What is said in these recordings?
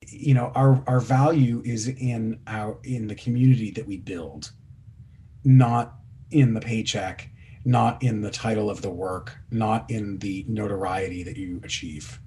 our value is in the community that we build, not in the paycheck, not in the title of the work, not in the notoriety that you achieve.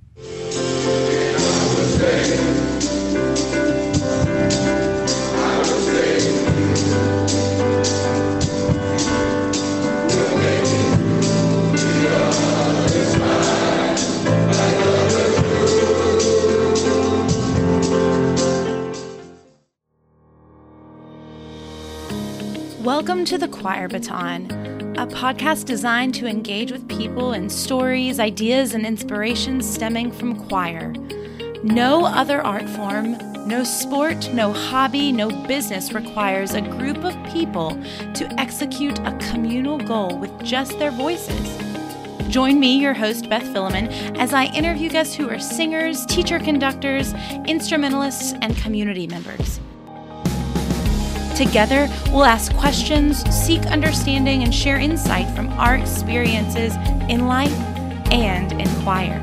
Welcome to The Choir Baton, a podcast designed to engage with people in stories, ideas, and inspirations stemming from choir. No other art form, no sport, no hobby, no business requires a group of people to execute a communal goal with just their voices. Join me, your host, Beth Philemon, as I interview guests who are singers, teacher-conductors, instrumentalists, and community members. Together, we'll ask questions, seek understanding, and share insight from our experiences in life and in choir.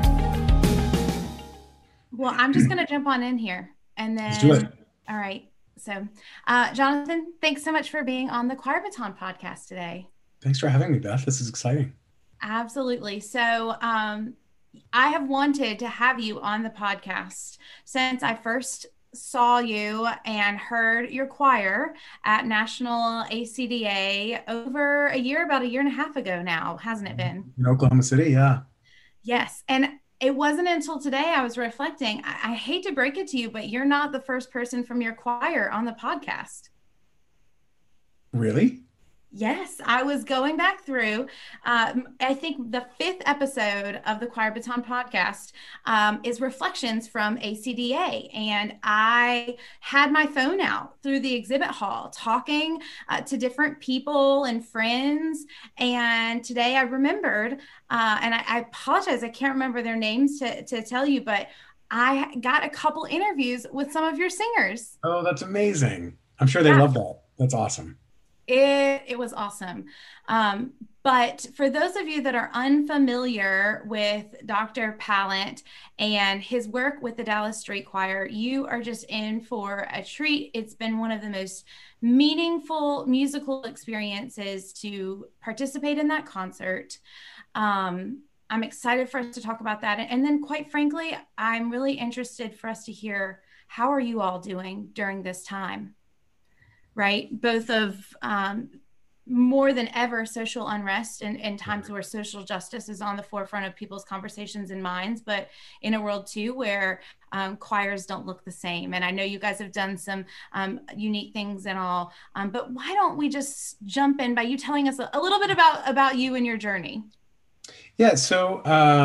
Well, I'm just going to jump on in here and then. Let's do it. All right. So, Jonathan, thanks so much for being on the Choir Baton podcast today. Thanks for having me, Beth. This is exciting. Absolutely. So, I have wanted to have you on the podcast since I first saw you and heard your choir at National ACDA about a year and a half ago now, hasn't it been? In Oklahoma City, yeah. Yes. And it wasn't until today I was reflecting. I hate to break it to you, but you're not the first person from your choir on the podcast. Really? Yes, I was going back through. I think the 5th episode of the Choir Baton podcast is reflections from ACDA. And I had my phone out through the exhibit hall talking to different people and friends. And today I remembered, and I apologize, I can't remember their names to tell you, but I got a couple interviews with some of your singers. Oh, that's amazing. I'm sure they love that. That's awesome. It was awesome. But for those of you that are unfamiliar with Dr. Pallant and his work with the Dallas Street Choir, you are just in for a treat. It's been one of the most meaningful musical experiences to participate in that concert. I'm excited for us to talk about that. And then quite frankly, I'm really interested for us to hear, how are you all doing during this time? Right? Both of more than ever social unrest and times where social justice is on the forefront of people's conversations and minds, but in a world too where choirs don't look the same. And I know you guys have done some unique things and all, but why don't we just jump in by you telling us a little bit about you and your journey? Yeah, so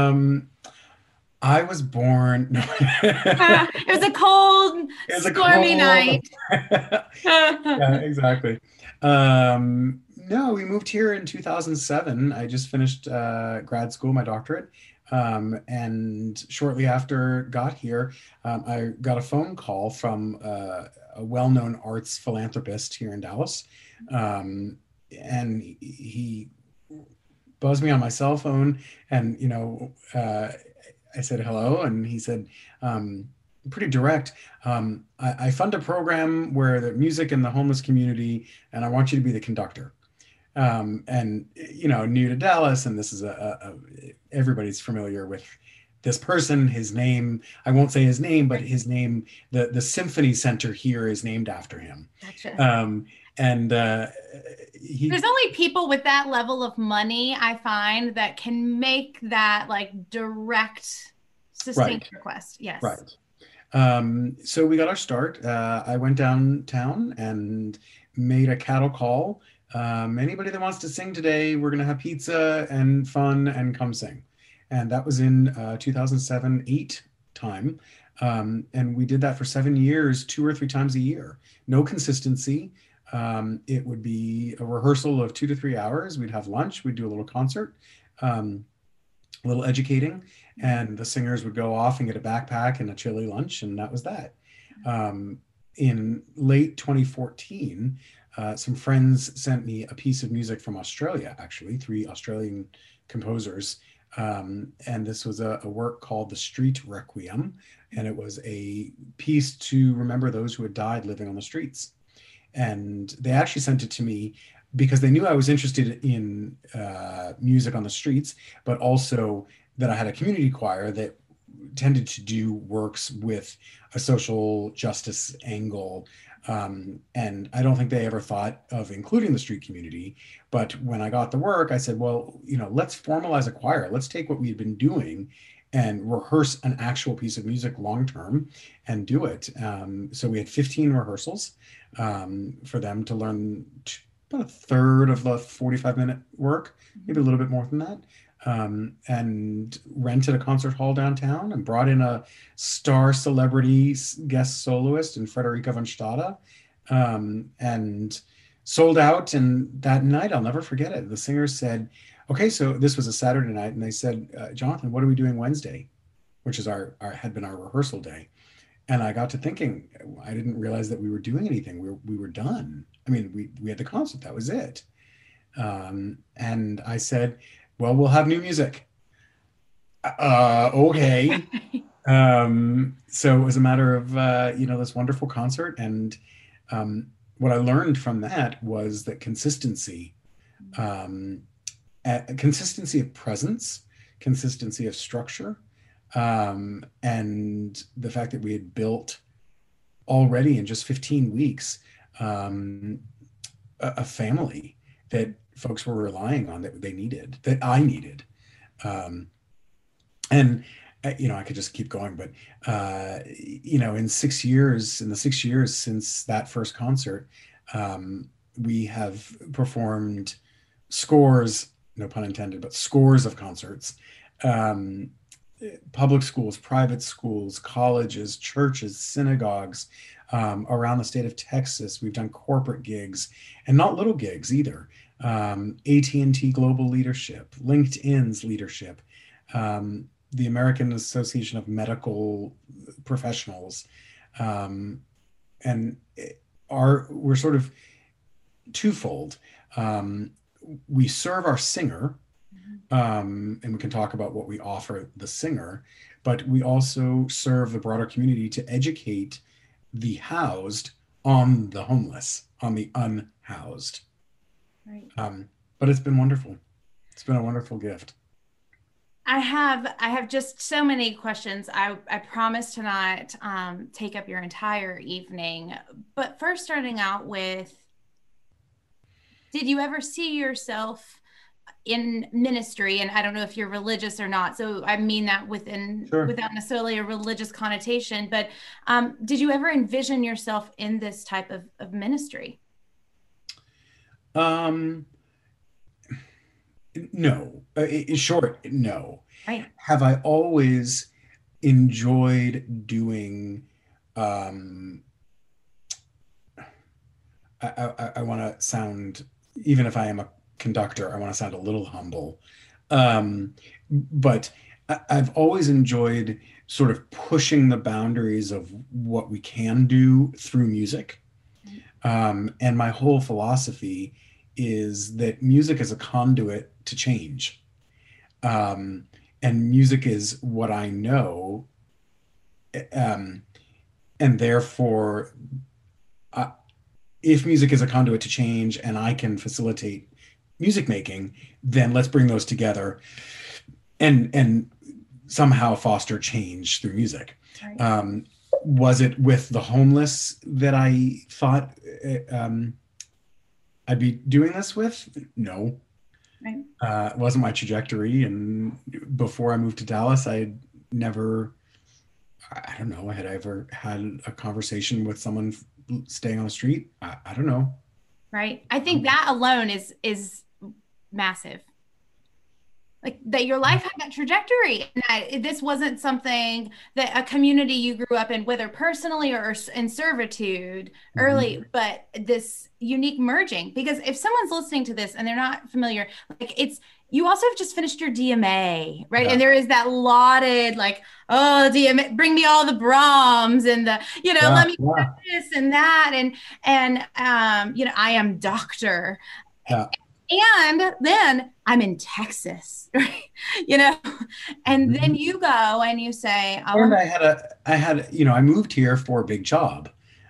I was born. No. It was a cold, stormy night. Yeah, exactly. No, we moved here in 2007. I just finished grad school, my doctorate. And shortly after got here, I got a phone call from a well-known arts philanthropist here in Dallas. And he buzzed me on my cell phone and, I said, hello. And he said, pretty direct, I fund a program where the music in the homeless community, and I want you to be the conductor. And, new to Dallas, and this is everybody's familiar with this person, his name, I won't say his name, but his name, the Symphony Center here is named after him. Gotcha. There's only people with that level of money, I find, that can make that like direct sustained request. Yes. Right. So we got our start. I went downtown and made a cattle call. Anybody that wants to sing today, we're going to have pizza and fun and come sing. And that was in 2007-8 time. And we did that for 7 years, 2 or 3 times a year. No consistency. It would be a rehearsal of 2 to 3 hours. We'd have lunch. We'd do a little concert, a little educating, and the singers would go off and get a backpack and a chili lunch, and that was that. In late 2014, some friends sent me a piece of music from Australia, actually, 3 Australian composers And this was a work called The Street Requiem, and it was a piece to remember those who had died living on the streets. And they actually sent it to me because they knew I was interested in music on the streets, but also that I had a community choir that tended to do works with a social justice angle. And I don't think they ever thought of including the street community. But when I got the work, I said, well, let's formalize a choir. Let's take what we've been doing and rehearse an actual piece of music long term and do it. So we had 15 rehearsals for them to learn about a third of the 45-minute work, maybe a little bit more than that. And rented a concert hall downtown and brought in a star celebrity guest soloist in Frederica von Stade, and sold out. And that night, I'll never forget it. The singers said, okay, so this was a Saturday night, and they said, Jonathan, what are we doing Wednesday? Which is our had been our rehearsal day. And I got to thinking, I didn't realize that we were doing anything. We were done. I mean, we had the concert, that was it. And I said, well, we'll have new music. Okay. So it was a matter of, this wonderful concert. And what I learned from that was that um, consistency of presence, consistency of structure, and the fact that we had built already in just 15 weeks a family that folks were relying on, that they needed, that I needed. Um, and I could just keep going, but in 6 years, in the 6 years since that first concert, we have performed scores, no pun intended, but scores of concerts. Um, Public schools, private schools, colleges, churches, synagogues, around the state of Texas. We've done corporate gigs, and not little gigs either. AT&T Global Leadership, LinkedIn's leadership, the American Association of Medical Professionals, and we're sort of twofold. We serve our singer, and we can talk about what we offer the singer, but we also serve the broader community to educate the housed on the homeless, on the unhoused. Right. But it's been wonderful. It's been a wonderful gift. I have just so many questions. I promise to not take up your entire evening. But first, starting out with, did you ever see yourself in ministry? And I don't know if you're religious or not, so I mean that Sure. without necessarily a religious connotation, but did you ever envision yourself in this type of ministry? Um, no. In short, no. Right. Have I always enjoyed doing? Um, I want to sound, even if I am a conductor, I want to sound a little humble. But I've always enjoyed sort of pushing the boundaries of what we can do through music. And my whole philosophy is that music is a conduit to change. Um, and music is what I know. Um, and therefore, uh, if music is a conduit to change and I can facilitate music making, then let's bring those together and somehow foster change through music. Right. Was it with the homeless that I thought I'd be doing this with? No. Right. It wasn't my trajectory. And before I moved to Dallas, I never, I don't know, had I ever had a conversation with someone staying on the street? I don't know. Right. I think that alone is massive. Like that your life had that trajectory, and that this wasn't something that a community you grew up in, whether personally or in servitude Mhm. early, but this unique merging. Because if someone's listening to this and they're not familiar, like it's, you also have just finished your DMA, right? Yeah. And there is that lauded, like, oh, DMA, bring me all the Brahms and the, Yeah. let me put Yeah. this and that. And I am doctor. Yeah. And then I'm in Texas, right? You know, and then you go and you say, I And want, I moved here for a big job.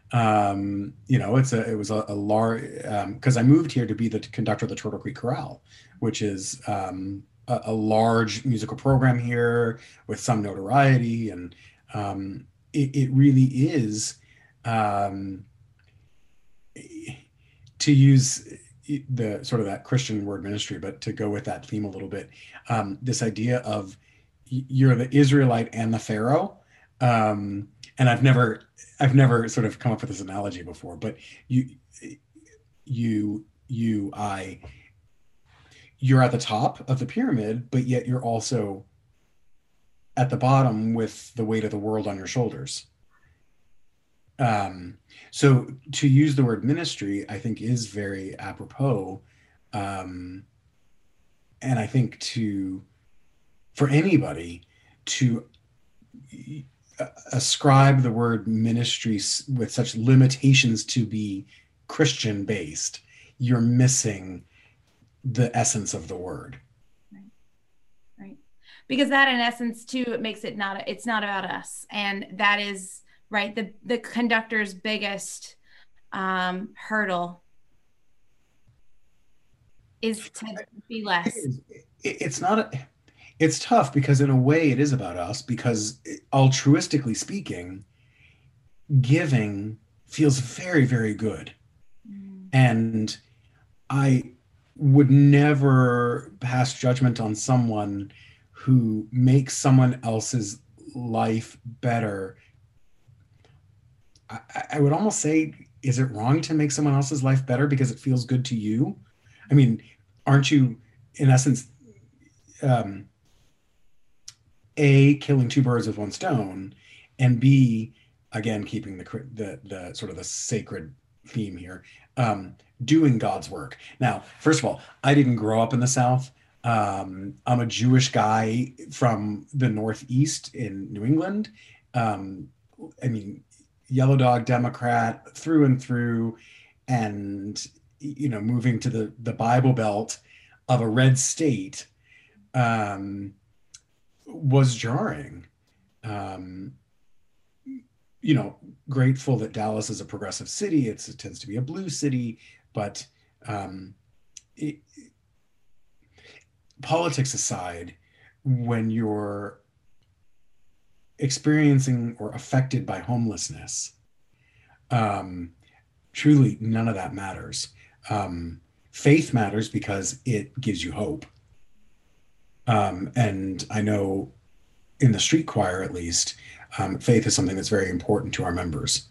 It was a large, because I moved here to be the conductor of the Turtle Creek Chorale, which is a large musical program here with some notoriety. And it really is, um, to use the sort of that Christian word ministry, but to go with that theme a little bit, this idea of you're the Israelite and the Pharaoh. And I've never sort of come up with this analogy before, but you, I, you're at the top of the pyramid, but yet you're also at the bottom with the weight of the world on your shoulders. Um, so to use the word ministry, I think is very apropos. Um, and I think for anybody to ascribe the word ministry with such limitations to be Christian based, you're missing the essence of the word. right, right. Because that in essence too, it makes it not, it's not about us. And that is right. The conductor's biggest hurdle is to be less. It's not it's tough because in a way it is about us because altruistically speaking, giving feels very, very good. Mm. And I would never pass judgment on someone who makes someone else's life better. I would almost say, is it wrong to make someone else's life better because it feels good to you? I mean, aren't you, in essence, um, A, killing two birds with one stone, and B, again, keeping the sort of the sacred theme here, doing God's work. Now, first of all, I didn't grow up in the South. I'm a Jewish guy from the Northeast in New England. Um, I mean, yellow dog Democrat through and through, and moving to the Bible Belt of a red state, um, was jarring. Um, Grateful that Dallas is a progressive city. It tends to be a blue city, but um, it, politics aside, when you're experiencing or affected by homelessness, um, truly none of that matters. Faith matters because it gives you hope. And I know in the street choir, at least, faith is something that's very important to our members.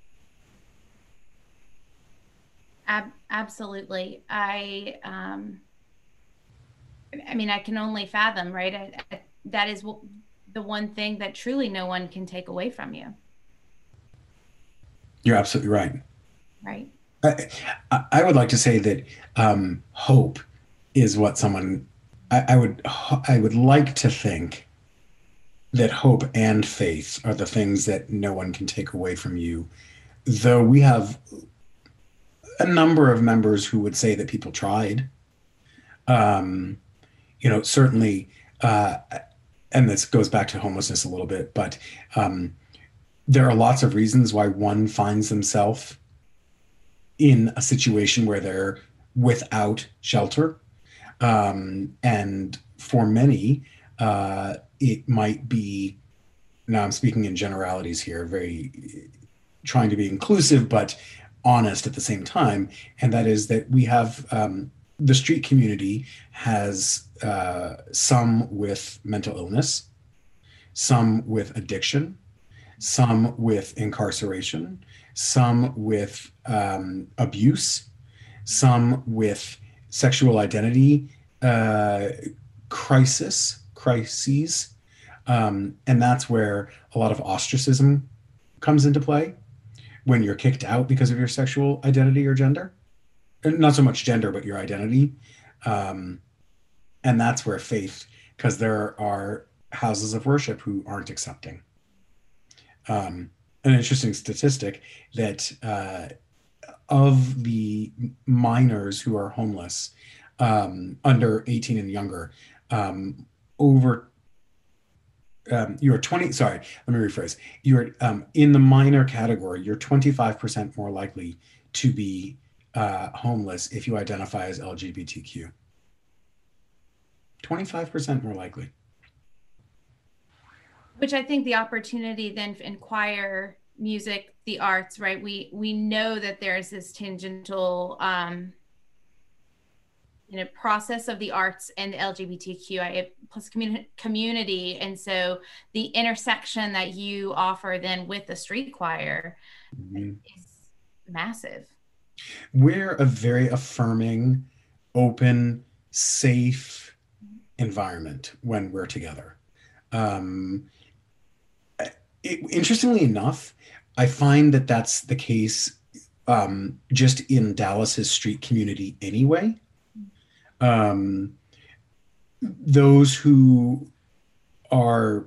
Absolutely. I mean, I can only fathom, right? That is the one thing that truly no one can take away from you, You're absolutely right. right? I, I would like to say that hope is what someone I would like to think that hope and faith are the things that no one can take away from you. Though we have a number of members who would say that people tried. Um, certainly, uh, and this goes back to homelessness a little bit, but um, there are lots of reasons why one finds themselves in a situation where they're without shelter. And for many, it might be, now I'm speaking in generalities here, very trying to be inclusive, but honest at the same time. And that is that we have the street community has some with mental illness, some with addiction, some with incarceration, some with abuse, some with sexual identity uh, crises. And that's where a lot of ostracism comes into play when you're kicked out because of your sexual identity or gender. And not so much gender, but your identity. Um, and that's where faith, because there are houses of worship who aren't accepting. An interesting statistic that of the minors who are homeless, under 18 and younger, over you're 20, sorry, let me rephrase. You're in the minor category, you're 25% more likely to be homeless if you identify as LGBTQ. 25% more likely. Which I think the opportunity then in choir, music, the arts, right? We know that there's this tangential process of the arts and the LGBTQIA plus community. And so the intersection that you offer then with the street choir Mhm. is massive. We're a very affirming, open, safe environment when we're together. Um, Interestingly enough, I find that that's the case just in Dallas's street community anyway. Um, those who are,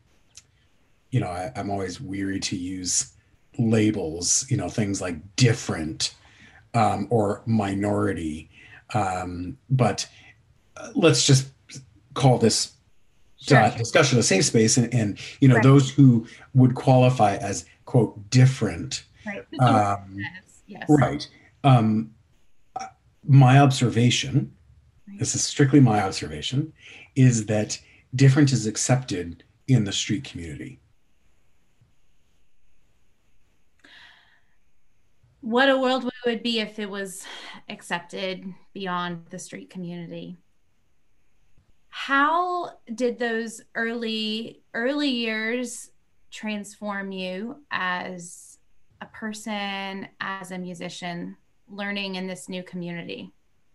I'm always weary to use labels, things like different or minority. But let's just call this Sure. discussion a safe space, and Right. those who would qualify as quote different. Right. The word Um, says, yes. right. Um, my observation, Right. this is strictly my observation, is that different is accepted in the street community. What a world we would be if it was accepted beyond the street community. How did those early years transform you as a person, as a musician, learning in this new community?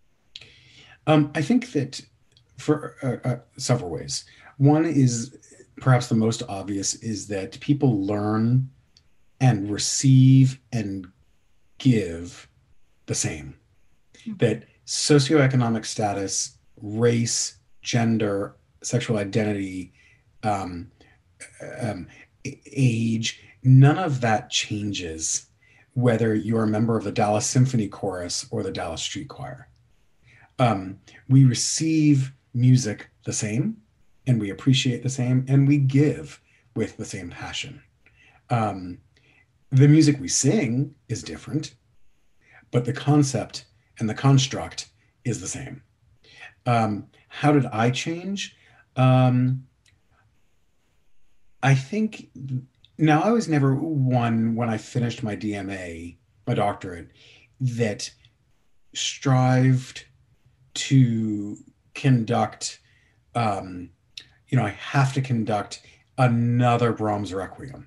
I think that for several ways. One is perhaps the most obvious is that people learn and receive and give the same. That socioeconomic status, race, gender, sexual identity, um, um, age, none of that changes whether you're a member of the Dallas Symphony Chorus or the Dallas Street Choir. We receive music the same, and we appreciate the same, and we give with the same passion. Um, the music we sing is different, but the concept and the construct is the same. How did I change? Um, I think now I was never one when I finished my DMA, my doctorate, that strived to conduct, um, I have to conduct another Brahms Requiem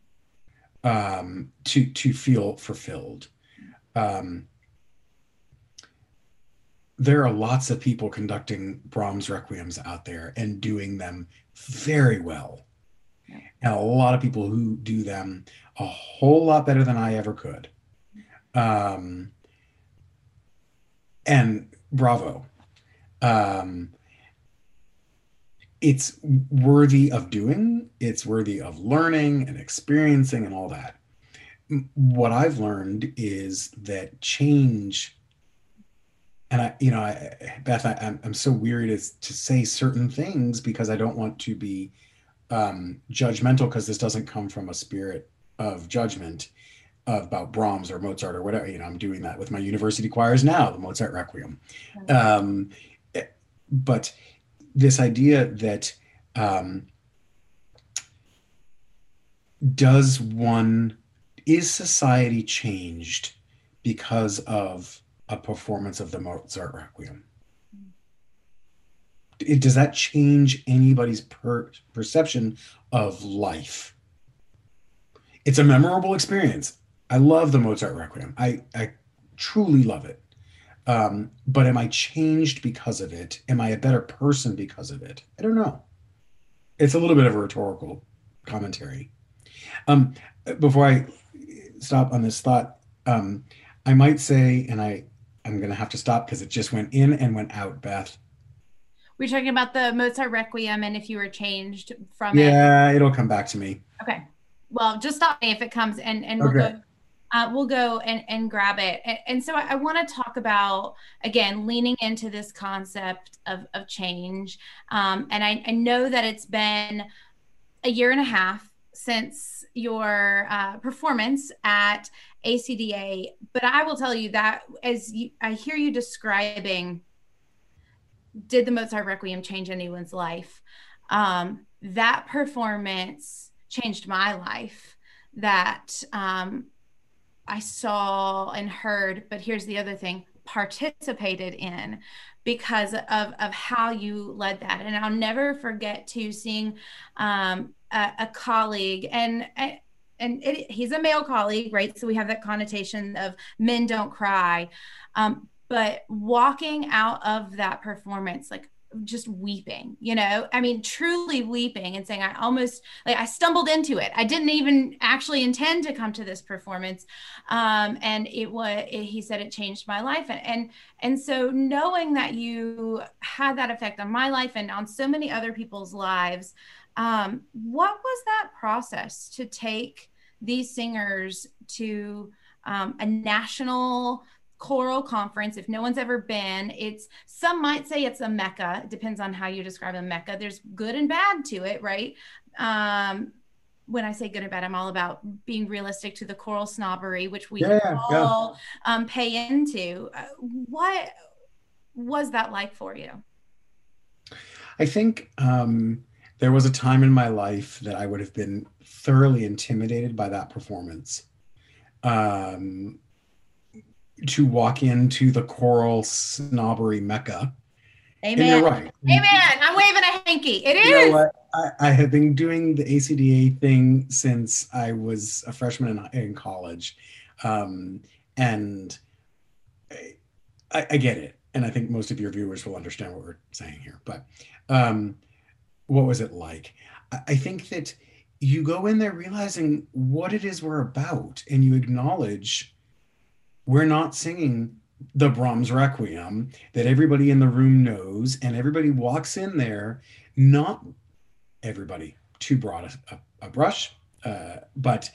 to feel fulfilled. Um, there are lots of people conducting Brahms Requiems out there and doing them very well. And a lot of people who do them a whole lot better than I ever could. Um, and bravo. Um, it's worthy of doing, it's worthy of learning and experiencing and all that. What I've learned is that change, and Beth, I'm so weary to say certain things because I don't want to be judgmental, because this doesn't come from a spirit of judgment about Brahms or Mozart or whatever. I'm doing that with my university choirs now, the Mozart Requiem. Um, but this idea that is society changed because of a performance of the Mozart Requiem? Does that change anybody's perception of life? It's a memorable experience. I love the Mozart Requiem. I truly love it. But am I changed because of it? Am I a better person because of it? I don't know. It's a little bit of a rhetorical commentary. Before I stop on this thought, I might say, and I'm going to have to stop because it just went in and went out, Beth. We're talking about the Mozart Requiem and if you were changed from it. Yeah, it'll come back to me. Okay. Well, just stop me if it comes and we'll Okay. go. we'll go and grab it. And so I want to talk about, again, leaning into this concept of change. And I know that it's been a year and a half since your performance at ACDA, but I will tell you that I hear you describing, did the Mozart Requiem change anyone's life? That performance changed my life. That I saw and heard, but here's the other thing, participated in, because of how you led that. And I'll never forget to seeing a colleague, he's a male colleague, right? So we have that connotation of men don't cry. But walking out of that performance, like just weeping, I mean, truly weeping and saying, I stumbled into it. I didn't even actually intend to come to this performance. And he said it changed my life. And so knowing that you had that effect on my life and on so many other people's lives, what was that process to take these singers to a national choral conference? If no one's ever been, some might say it's a mecca. It depends on how you describe a mecca. There's good and bad to it, right? When I say good and bad, I'm all about being realistic to the choral snobbery, which we all pay into. What was that like for you? I think there was a time in my life that I would have been thoroughly intimidated by that performance. To walk into the choral snobbery mecca. Amen. And you're right. Amen. I'm waving a hanky. It is. You know what? I have been doing the ACDA thing since I was a freshman in college. And I get it. And I think most of your viewers will understand what we're saying here. But what was it like? I think that you go in there realizing what it is we're about, and you acknowledge we're not singing the Brahms Requiem that everybody in the room knows, and everybody walks in there, not everybody, too broad a brush, but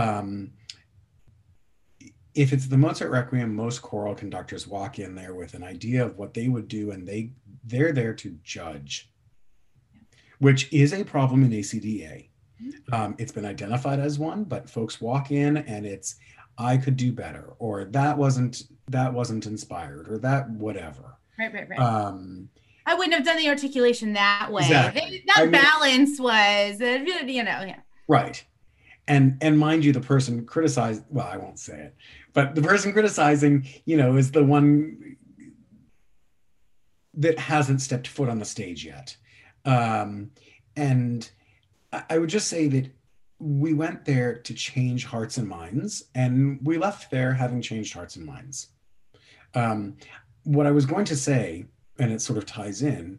if it's the Mozart Requiem, most choral conductors walk in there with an idea of what they would do, and they're there to judge, which is a problem in ACDA. It's been identified as one, but folks walk in and it's, I could do better, or that wasn't inspired, or that whatever. Right. I wouldn't have done the articulation that way. Exactly. Balance was, yeah. Right. And mind you, the person criticized, well, I won't say it, but the person criticizing, is the one that hasn't stepped foot on the stage yet. And I would just say that we went there to change hearts and minds, and we left there having changed hearts and minds. What I was going to say, and it sort of ties in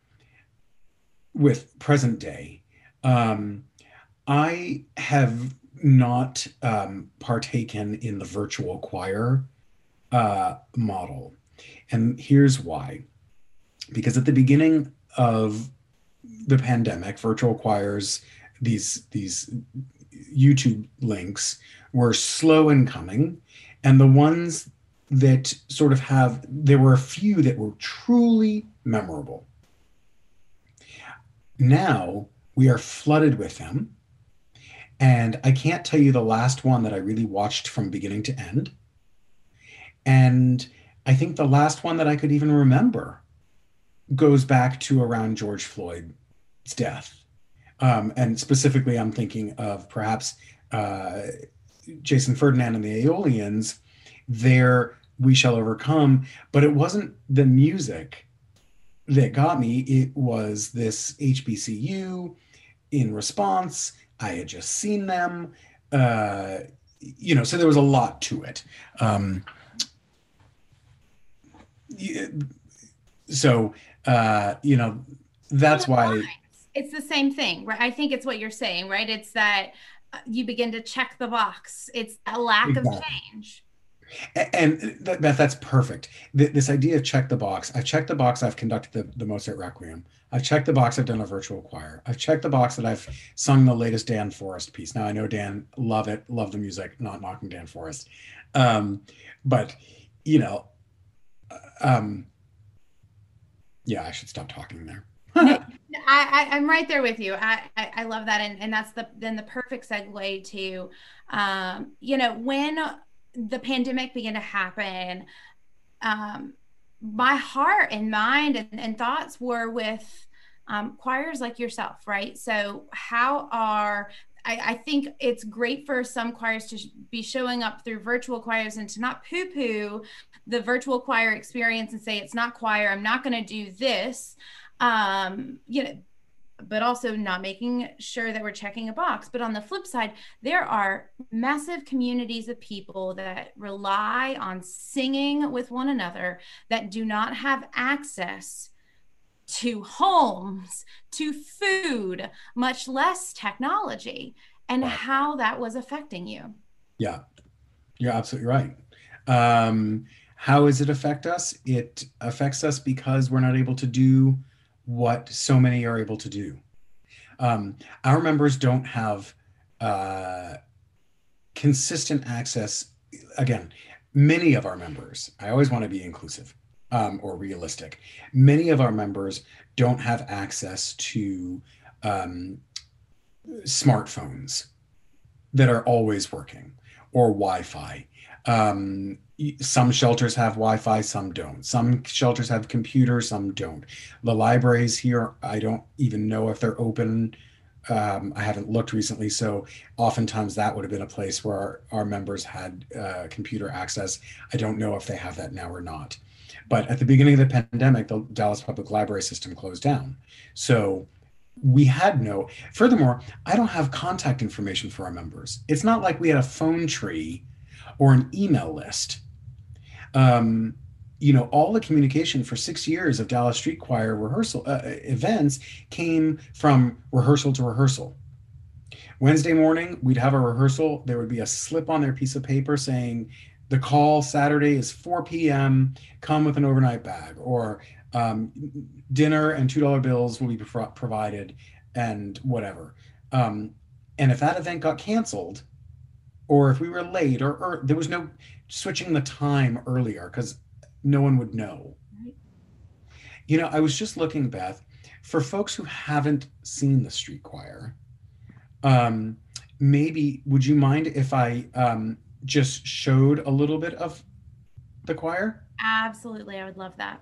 with present day, I have not partaken in the virtual choir model. And here's why. Because at the beginning of the pandemic, virtual choirs, these YouTube links were slow in coming, and the ones that sort of there were a few that were truly memorable. Now we are flooded with them, and I can't tell you the last one that I really watched from beginning to end. And I think the last one that I could even remember goes back to around George Floyd's death. And specifically, I'm thinking of perhaps Jason Ferdinand and the Aeolians, their We Shall Overcome, but it wasn't the music that got me. It was this HBCU in response. I had just seen them, so there was a lot to it. That's why. It's the same thing, right? I think it's what you're saying, right? It's that you begin to check the box. It's a lack of change. And that's perfect. This idea of check the box. I've checked the box. I've conducted the Mozart Requiem. I've checked the box. I've done a virtual choir. I've checked the box that I've sung the latest Dan Forrest piece. Now I know Dan, love it, love the music. Not knocking Dan Forrest, um, but you know, um, yeah, I should stop talking there. No, I'm right there with you. I love that. And that's the perfect segue to, when the pandemic began to happen, um, my heart and mind and thoughts were with choirs like yourself, right? So I think it's great for some choirs to be showing up through virtual choirs and to not poo-poo the virtual choir experience and say it's not choir, I'm not going to do this. But also not making sure that we're checking a box. But on the flip side, there are massive communities of people that rely on singing with one another that do not have access to homes, to food, much less technology, and Wow. how that was affecting you. Yeah, you're absolutely right. How does it affect us? It affects us because we're not able to do what so many are able to do. Our members don't have consistent access. Again, many of our members, I always want to be inclusive or realistic. Many of our members don't have access to smartphones that are always working or Wi-Fi. Some shelters have Wi-Fi, some don't. Some shelters have computers, some don't. The libraries here, I don't even know if they're open. I haven't looked recently, so oftentimes that would have been a place where our members had computer access. I don't know if they have that now or not. But at the beginning of the pandemic, the Dallas Public Library system closed down. So we had no, furthermore, I don't have contact information for our members. It's not like we had a phone tree or an email list. All the communication for 6 years of Dallas Street Choir rehearsal events came from rehearsal to rehearsal. Wednesday morning, we'd have a rehearsal. There would be a slip on their piece of paper saying, the call Saturday is 4 p.m., come with an overnight bag, or dinner and $2 bills will be provided, and whatever. And if that event got canceled, or if we were late, or there was no switching the time earlier because no one would know. I was just looking, Beth, for folks who haven't seen the street choir, maybe would you mind if I just showed a little bit of the choir? Absolutely. I would love that.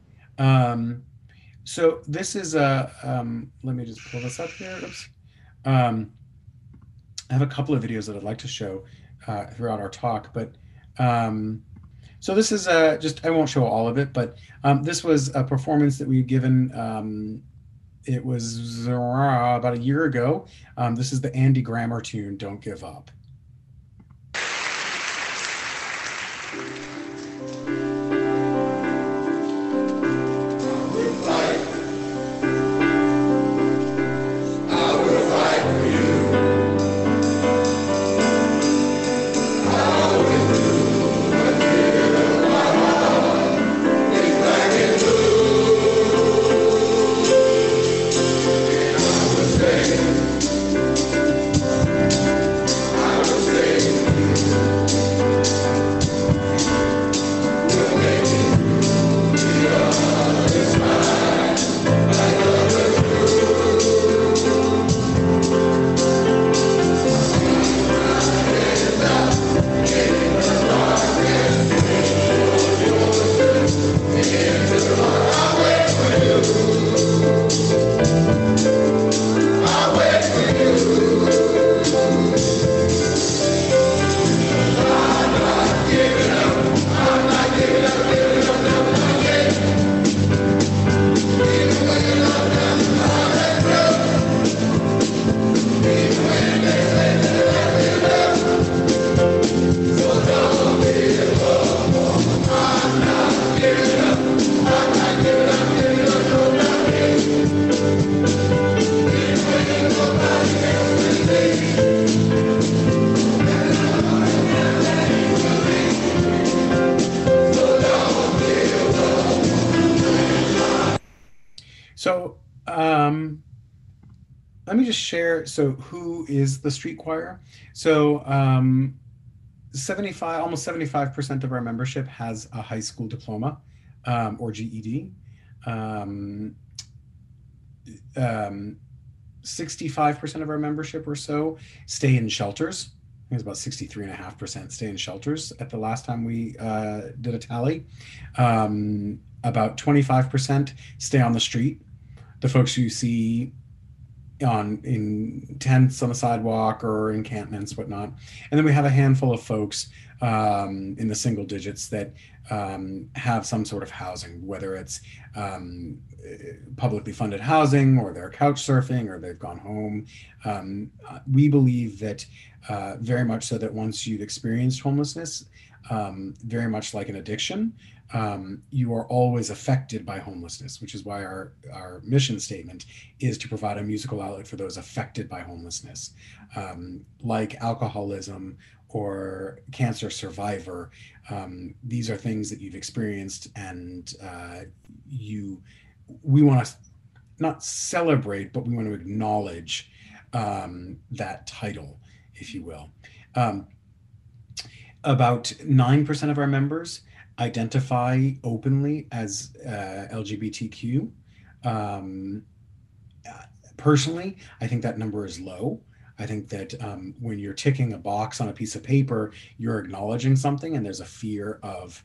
So this is let me just pull this up here. Oops. I have a couple of videos that I'd like to show throughout our talk, but so this is I won't show all of it, but this was a performance that we'd given. It was about a year ago. This is the Andy Grammer tune, Don't Give Up. just share, so who is the street choir? So 75, almost 75% of our membership has a high school diploma, or GED. Um, um, 65% of our membership or so stay in shelters. I think it's about 63.5% stay in shelters at the last time we did a tally. About 25% stay on the street. The folks you see in tents on the sidewalk or encampments, whatnot. And then we have a handful of folks in the single digits that have some sort of housing, whether it's publicly funded housing, or they're couch surfing, or they've gone home. We believe that very much so, that once you've experienced homelessness, very much like an addiction, you are always affected by homelessness, which is why our mission statement is to provide a musical outlet for those affected by homelessness, like alcoholism or cancer survivor. These are things that you've experienced, and we want to not celebrate, but we want to acknowledge that title, if you will. About 9% of our members identify openly as LGBTQ. Um, Personally, I think that number is low. I think that when you're ticking a box on a piece of paper, you're acknowledging something, and there's a fear of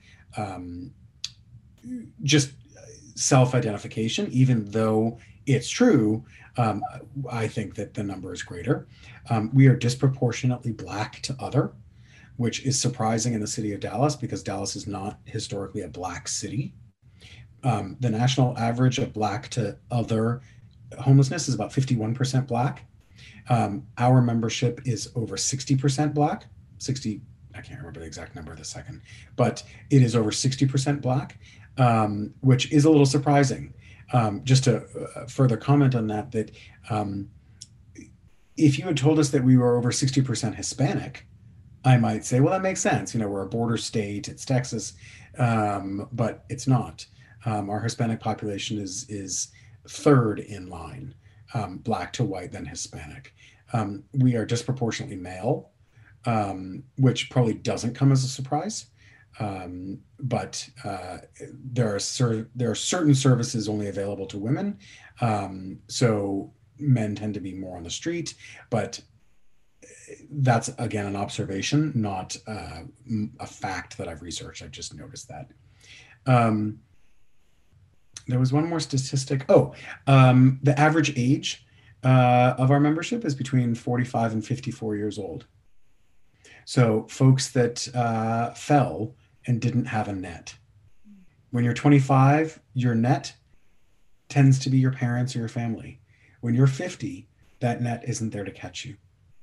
just self-identification, even though it's true. um, I think that the number is greater. We are disproportionately Black to other, which is surprising in the city of Dallas, because Dallas is not historically a Black city. The national average of Black to other homelessness is about 51% Black. Our membership is over 60% Black. 60, I can't remember the exact number of the second, but it is over 60% Black, which is a little surprising. Just to further comment on that, um, if you had told us that we were over 60% Hispanic, I might say, well, that makes sense. You know, we're a border state, it's Texas, but it's not. Our Hispanic population is third in line, Black to white, then Hispanic. We are disproportionately male, which probably doesn't come as a surprise. But there are certain services only available to women, so men tend to be more on the street. But that's again an observation, not a fact that I've researched. I've just noticed that. Um, there was one more statistic. Oh, the average age of our membership is between 45 and 54 years old. So folks that fell and didn't have a net. When you're 25, your net tends to be your parents or your family. When you're 50, that net isn't there to catch you.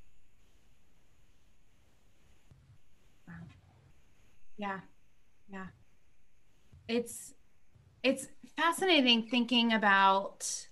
Yeah, yeah. It's it's fascinating thinking about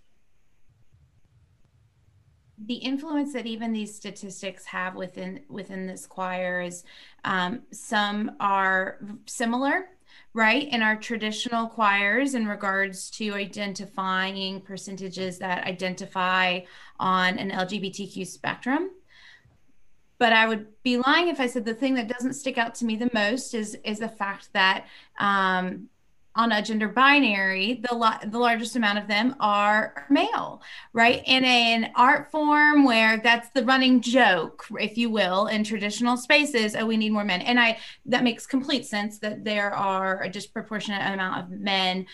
the influence that even these statistics have within this choir. Is some are similar, right, in our traditional choirs in regards to identifying percentages that identify on an LGBTQ spectrum. But I would be lying if I said the thing that doesn't stick out to me the most is the fact that on a gender binary, the largest amount of them are male, right? In an art form where that's the running joke, if you will, in traditional spaces, oh, we need more men. And that makes complete sense that there are a disproportionate amount of men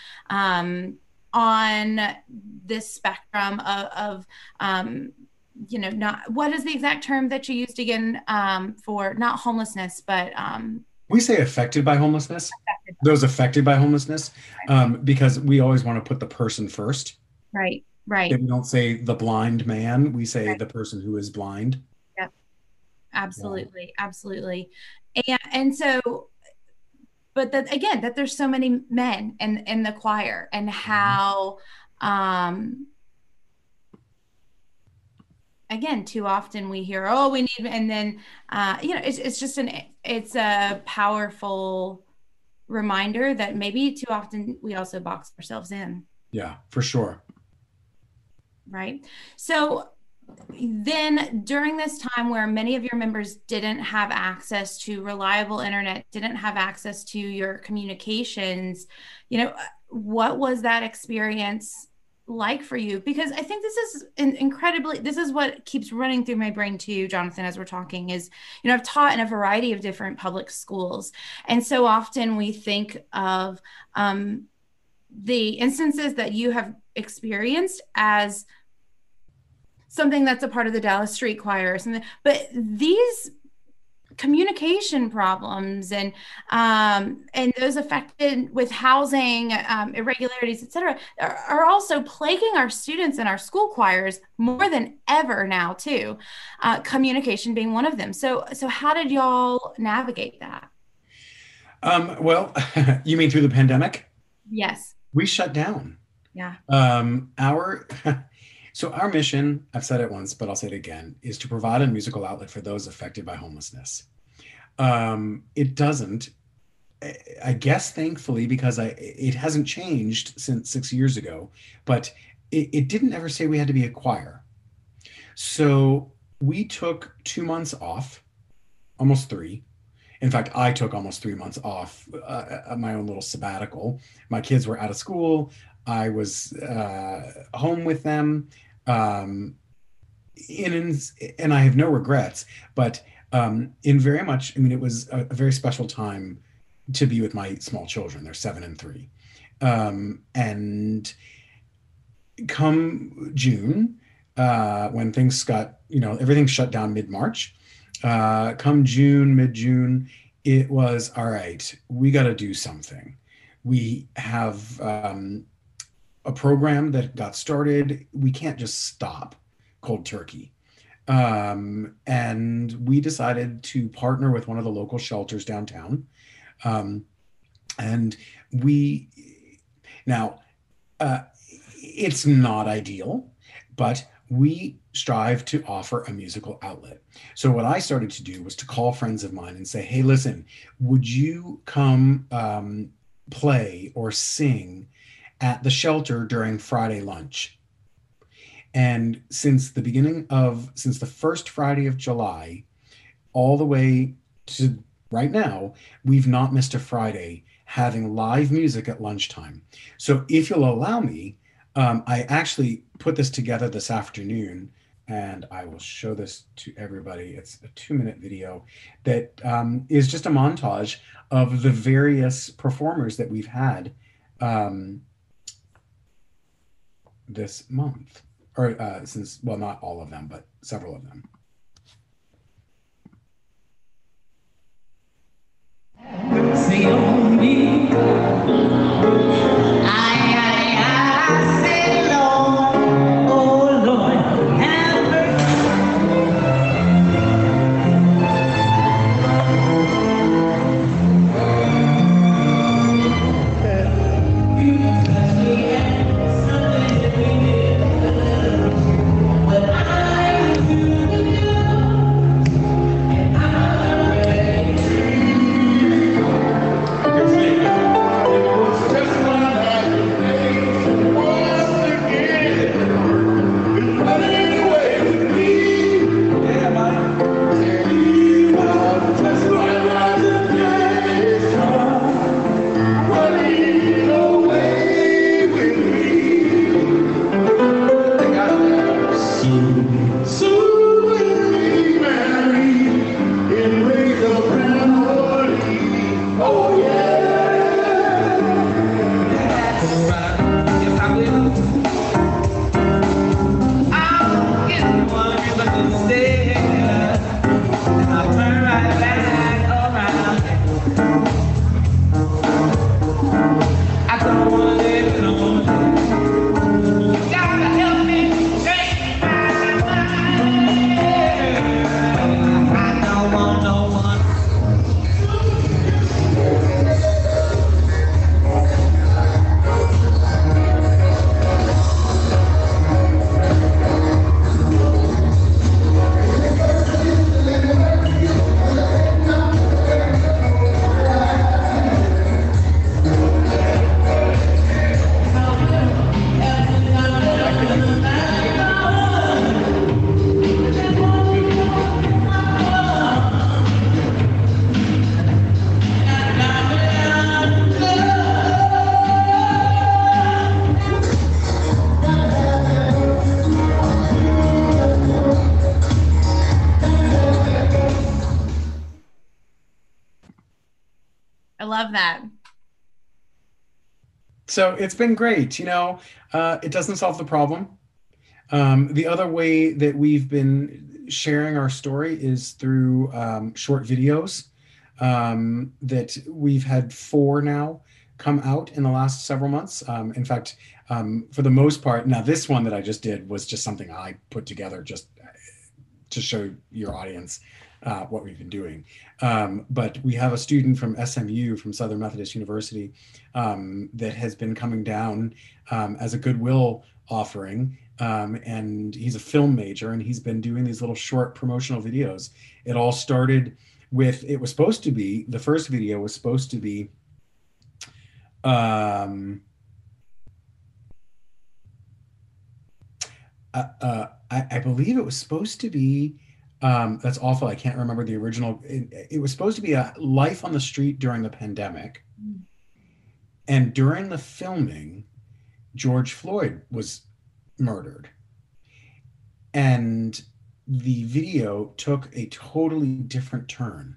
on this spectrum of not, what is the exact term that you used again, for not homelessness, but We say affected by homelessness, those affected by homelessness, because we always want to put the person first. right, If right, we don't say the blind man, we say right. the person who is blind. Yep, Yeah. absolutely, absolutely. And so, but that again, that there's so many men in the choir, and Mhm. how again, too often we hear, oh, we need, and then it's just it's a powerful reminder that maybe too often we also box ourselves in, Yeah, for sure. right? So then during this time where many of your members didn't have access to reliable internet, didn't have access to your communications, what was that experience like for you? Because I think this is this is what keeps running through my brain too, Jonathan, as we're talking is, I've taught in a variety of different public schools. And so often we think of the instances that you have experienced as something that's a part of the Dallas Street Choir or something, but these communication problems and those affected with housing irregularities, et cetera, are also plaguing our students and our school choirs more than ever now too. Communication being one of them. So how did y'all navigate that? Well, you mean through the pandemic? Yes. We shut down. Yeah. So our mission, I've said it once, but I'll say it again, is to provide a musical outlet for those affected by homelessness. It doesn't, I guess, thankfully, because it hasn't changed since 6 years ago, but it didn't ever say we had to be a choir. So we took 2 months off, almost 3. In fact, I took almost 3 months off, my own little sabbatical. My kids were out of school. I was home with them. And I have no regrets, but in very much, it was a very special time to be with my small children. They're 7 and 3. And come June, when things got, everything shut down mid-March, come June, mid-June, it was, all right, we got to do something. We have a program that got started. We can't just stop cold turkey. And we decided to partner with one of the local shelters downtown. And it's not ideal, but we strive to offer a musical outlet. So what I started to do was to call friends of mine and say, hey, listen, would you come play or sing at the shelter during Friday lunch? And since the first Friday of July, all the way to right now, we've not missed a Friday having live music at lunchtime. So if you'll allow me, I actually put this together this afternoon, and I will show this to everybody. It's a 2-minute video that is just a montage of the various performers that we've had this month, or since, well, not all of them, but several of them. See on me. I say, Lord, oh Lord, have I love that. So it's been great. It doesn't solve the problem. The other way that we've been sharing our story is through short videos that we've had 4 now come out in the last several months. In fact, for the most part, now this one that I just did was just something I put together just to show your audience what we've been doing. But we have a student from SMU, from Southern Methodist University, that has been coming down as a goodwill offering. And he's a film major, and he's been doing these little short promotional videos. It all started with, it was supposed to be, the first video was supposed to be I believe it was supposed to be, that's awful, I can't remember the original. It was supposed to be a life on the street during the pandemic. And during the filming, George Floyd was murdered. And the video took a totally different turn.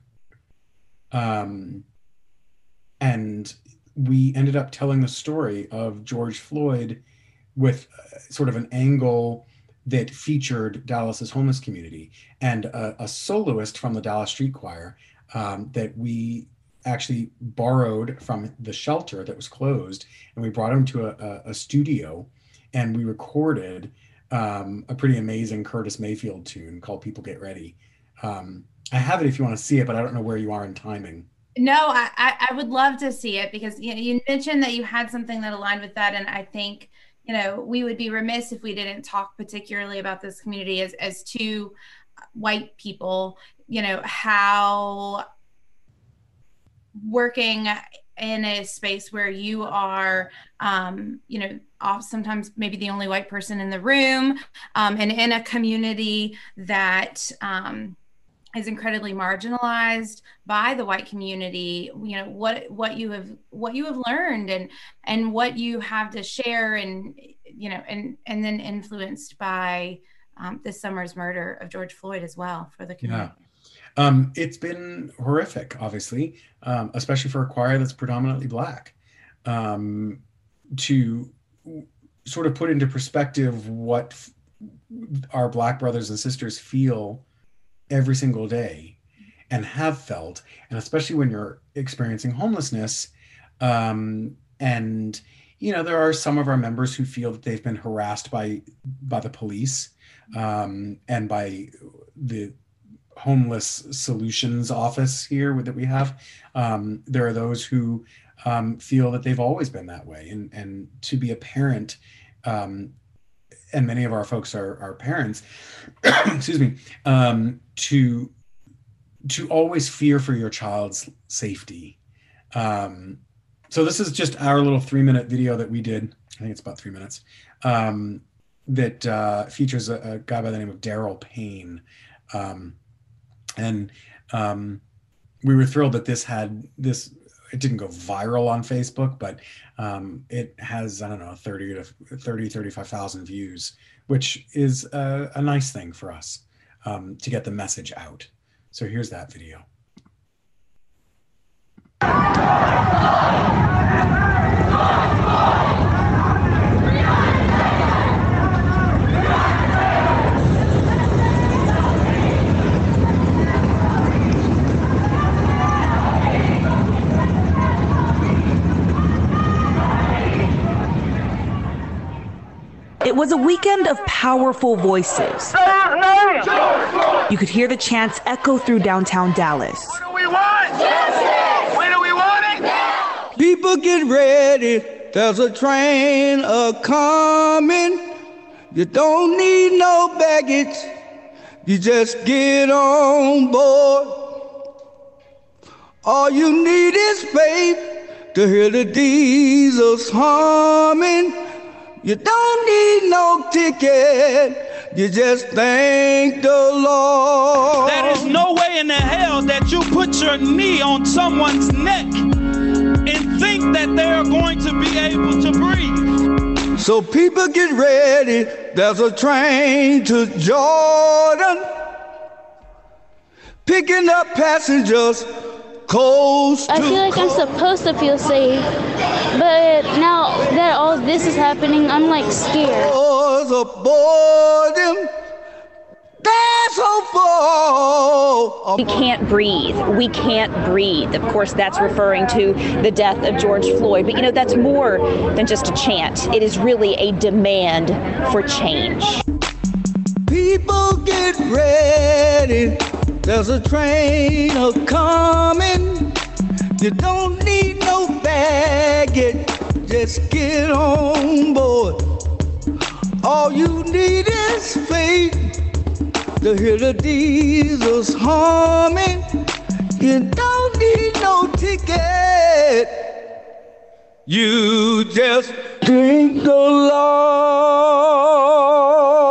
And we ended up telling the story of George Floyd with sort of an angle that featured Dallas's homeless community, and a soloist from the Dallas Street Choir that we actually borrowed from the shelter that was closed, and we brought him to a studio, and we recorded a pretty amazing Curtis Mayfield tune called People Get Ready. I have it if you want to see it, but I don't know where you are in timing. No, I would love to see it, because you mentioned that you had something that aligned with that. And I think, we would be remiss if we didn't talk particularly about this community as two white people, how working in a space where you are, sometimes maybe the only white person in the room, and in a community that is incredibly marginalized by the white community, what you have learned and what you have to share, and then influenced by this summer's murder of George Floyd as well for the community. Yeah. It's been horrific, obviously, especially for a choir that's predominantly Black. To sort of put into perspective what our Black brothers and sisters feel every single day and have felt, and especially when you're experiencing homelessness. And, there are some of our members who feel that they've been harassed by the police, and by the homeless solutions office here that we have. There are those who feel that they've always been that way. And to be a parent, and many of our folks are parents, excuse me, to always fear for your child's safety. So this is just our little 3-minute video that we did. I think it's about 3 minutes, that features a guy by the name of Daryl Payne. And we were thrilled that it didn't go viral on Facebook, but it has, I don't know, 35,000 views, which is a nice thing for us to get the message out. So here's that video. It was a weekend of powerful voices. You could hear the chants echo through downtown Dallas. What do we want? Justice! When do we want it? Now! People get ready, there's a train a-coming. You don't need no baggage, you just get on board. All you need is faith to hear the diesels humming. You don't need no ticket, you just thank the Lord. There is no way in the hell that you put your knee on someone's neck and think that they are going to be able to breathe. So people get ready, there's a train to Jordan, picking up passengers coast to I feel like I'm supposed to feel safe, but now that all this is happening, I'm like scared. aboard them. That's so far. We can't breathe. We can't breathe. Of course, that's referring to the death of George Floyd. But, you know, that's more than just a chant. It is really a demand for change. People get ready. There's a train a-coming. You don't need no baggage. Just get on board. All you need is faith to hear the diesels humming. You don't need no ticket. You just drink the Lord.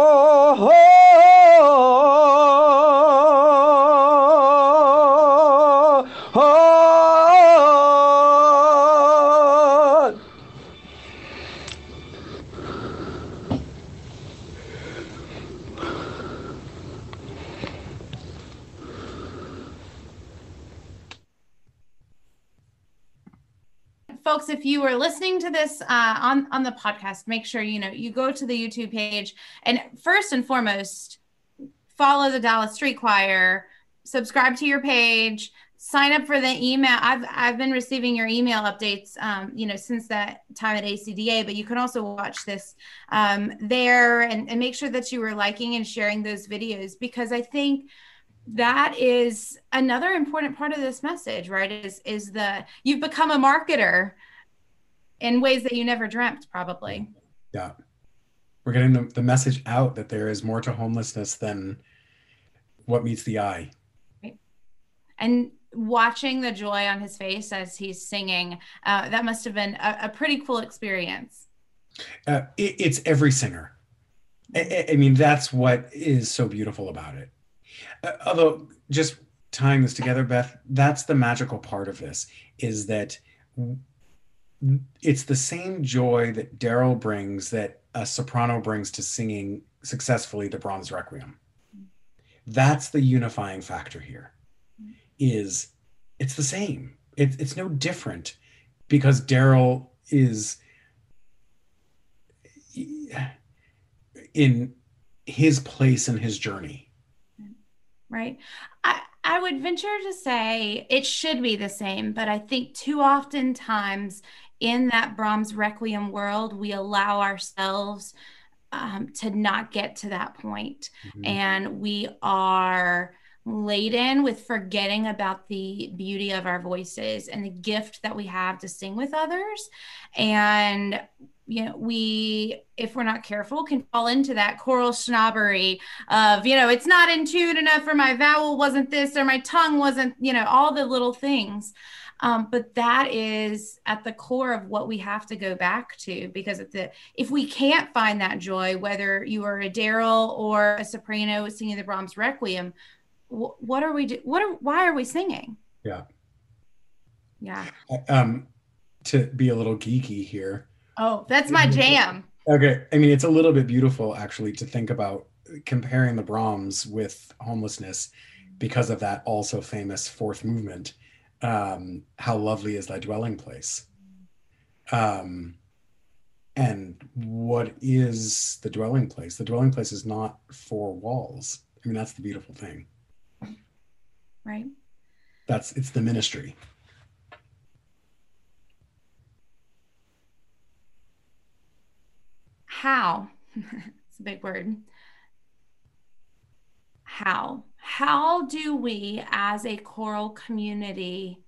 Folks, if you are listening to this on the podcast, make sure you go to the YouTube page and first and foremost follow the Dallas Street Choir, subscribe to your page, sign up for the email. I've been receiving your email updates since that time at ACDA, but you can also watch this there and make sure that you are liking and sharing those videos, because I think that is another important part of this message, right? Is you've become a marketer in ways that you never dreamt, probably. Yeah. We're getting the message out that there is more to homelessness than what meets the eye. Right. And watching the joy on his face as he's singing, that must have been a pretty cool experience. It's every singer. I mean, that's what is so beautiful about it. Although, just tying this together, Beth, that's the magical part of this, is that it's the same joy that Daryl brings that a soprano brings to singing successfully the Brahms Requiem. That's the unifying factor here, is it's the same. It's no different, because Daryl is in his place in his journey. Right. I would venture to say it should be the same, but I think too often times in that Brahms Requiem world, we allow ourselves to not get to that point. Mm-hmm. And we are laden with forgetting about the beauty of our voices and the gift that we have to sing with others. And if we're not careful, can fall into that choral snobbery of, it's not in tune enough, or my vowel wasn't this, or my tongue wasn't, all the little things. But that is at the core of what we have to go back to, because if we can't find that joy, whether you are a Daryl or a soprano singing the Brahms Requiem, what are we why are we singing? Yeah. Yeah. To be a little geeky here. Oh, that's my jam. Okay. I mean, it's a little bit beautiful, actually, to think about comparing the Brahms with homelessness, because of that also famous fourth movement. How lovely is thy dwelling place? And what is the dwelling place? The dwelling place is not four walls. I mean, that's the beautiful thing. Right. It's the ministry. How? It's a big word. How do we as a choral community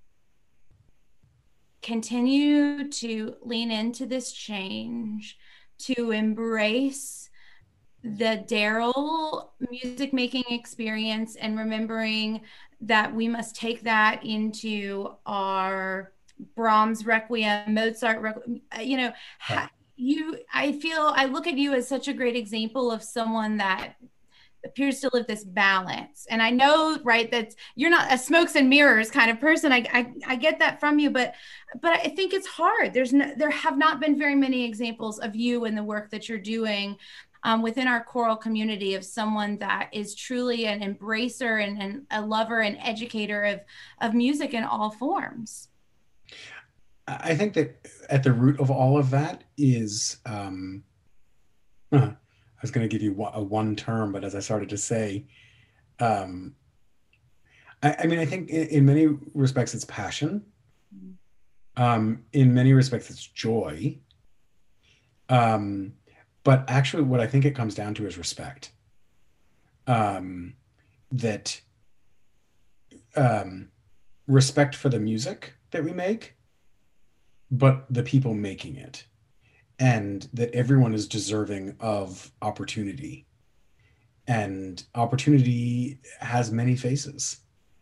continue to lean into this change, to embrace the Daryl music making experience, and remembering that we must take that into our Brahms Requiem, Mozart Requiem, I look at you as such a great example of someone that appears to live this balance. And I know, right, that you're not a smokes and mirrors kind of person. I get that from you, but I think it's hard. There have not been very many examples of you and the work that you're doing within our choral community of someone that is truly an embracer and a lover and educator of music in all forms? I think that at the root of all of that is, I was going to give you a one term, but as I started to say, um, I mean, I think in many respects it's passion. In many respects it's joy. But actually what I think it comes down to is respect. That respect for the music that we make, but the people making it, and that everyone is deserving of opportunity. And opportunity has many faces.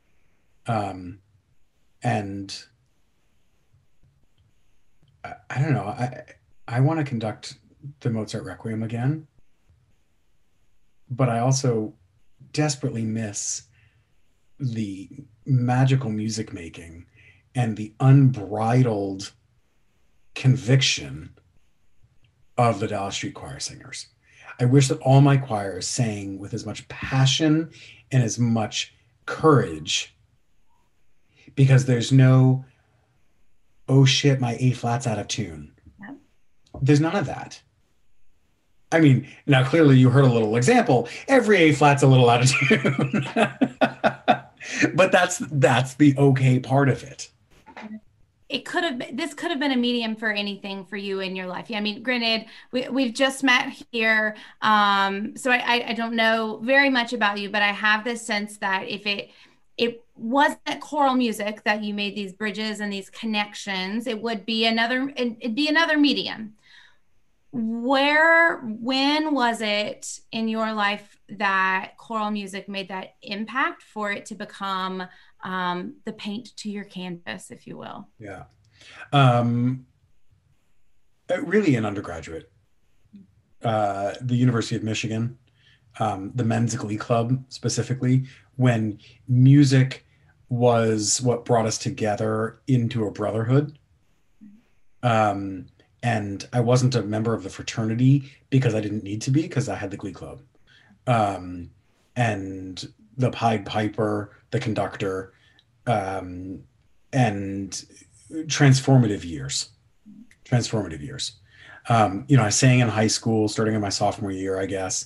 And I don't know, I want to conduct the Mozart Requiem again, but I also desperately miss the magical music making and the unbridled conviction of the Dallas Street Choir singers. I wish that all my choirs sang with as much passion and as much courage, because there's no, oh shit, my A flat's out of tune. Yep. There's none of that. I mean, now clearly you heard a little example. Every A flat's a little out of tune. But that's the okay part of it. This could have been a medium for anything for you in your life. Yeah, I mean, granted, we've just met here, so I don't know very much about you, but I have this sense that if it wasn't choral music that you made these bridges and these connections, it'd be another medium. When was it in your life that choral music made that impact for it to become the paint to your canvas, if you will? Yeah. Really an undergraduate. The University of Michigan, the Men's Glee Club specifically, when music was what brought us together into a brotherhood. And I wasn't a member of the fraternity because I didn't need to be, because I had the Glee Club. And the Pied Piper, the conductor, and transformative years. I sang in high school, starting in my sophomore year, I guess.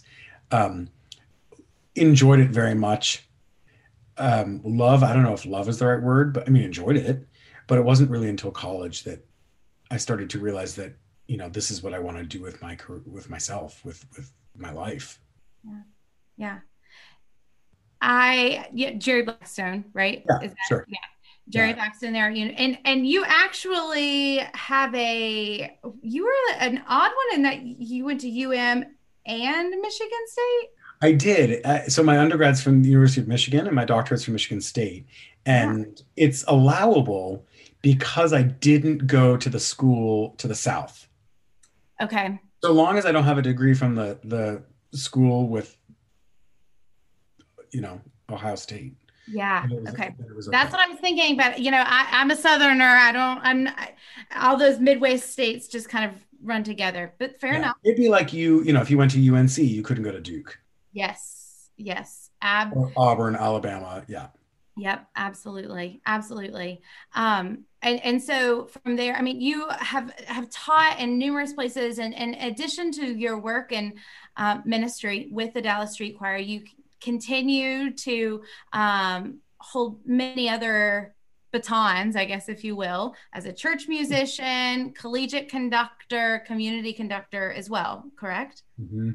Enjoyed it very much. Love, I don't know if love is the right word, but I mean, enjoyed it. But it wasn't really until college that I started to realize that, this is what I want to do with my career, with myself, with my life. Yeah. Jerry Blackstone, right? Yeah, sure. Yeah. Jerry Blackstone there. And you actually you were an odd one in that you went to UM and Michigan State? I did. So my undergrad's from the University of Michigan and my doctorate's from Michigan State. And it's allowable because I didn't go to the school to the South. Okay. So long as I don't have a degree from the school with, Ohio State. Yeah. Okay. That's what I was thinking. But, I'm a Southerner. All those Midwest states just kind of run together, but fair enough. It'd be like if you went to UNC, you couldn't go to Duke. Yes. Or Auburn, Alabama. Yeah. Yep. Absolutely. And so from there, I mean, you have taught in numerous places, and in addition to your work in ministry with the Dallas Street Choir, you continue to hold many other batons, I guess, if you will, as a church musician, collegiate conductor, community conductor as well, correct? Mm-hmm.